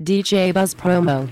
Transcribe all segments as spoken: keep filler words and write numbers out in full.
D J Buzz Promo.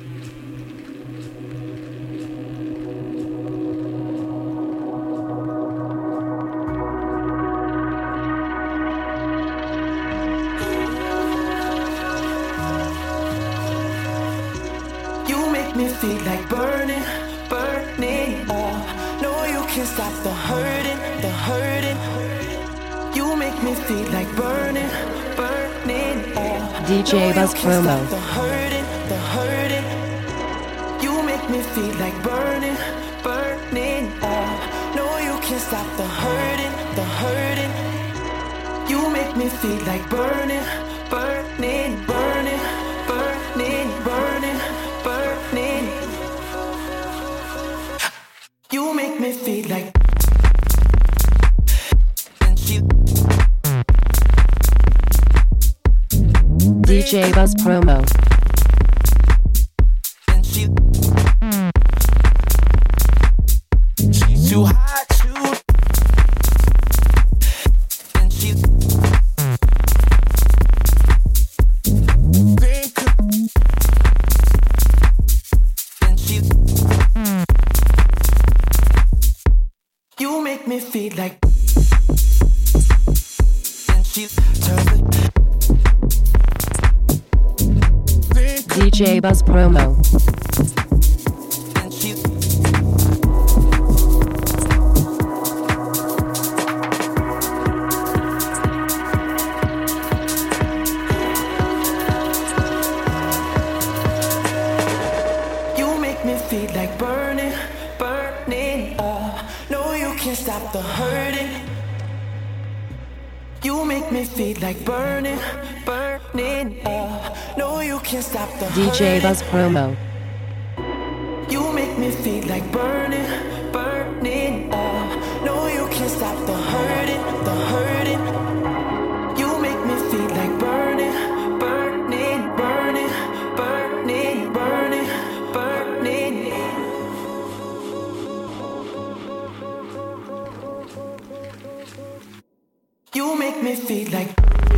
You make me feel like burning, burning. Oh, no, you can't stop the hurting, the hurting. You make me feel like burning, burning. Oh, D J no, Buzz you can't Promo. stop the hurting, the hurting. You make me feel like burning, burning. Oh, no, you can't stop the hurting, the hurting. You make me feel like burning, burning, burning, burning, burning, burning. You make me feel like. D J Buzz Promo. She's too hot to. And she think. And she. You make me feel like. And she turns it. D J Buzz Promo. And she. You make me feel like burning, burning. Oh, no, you can't stop the hurting. You make me feel like burning, burning. Oh, no, you can't stop the D J hurting. Buzz Promo. You make me feel like burning, burning. Oh, no, you can't stop the hurting, the hurting. You make me feel like burning, burning, burning, burning, burning, burning. You make me feel like.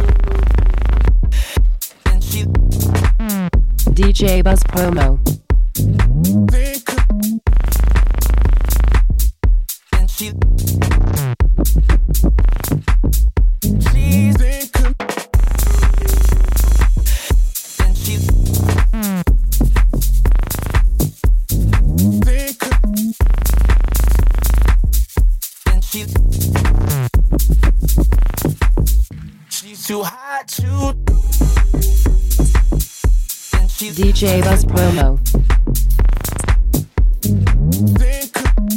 And she D J Buzz Promo. think. And she she's thinking. And she thinking. And she she's too hot to. And she's D J Buzz Promo. think.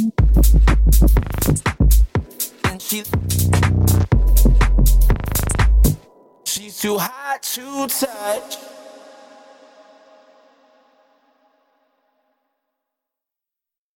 And she she's too hot to touch.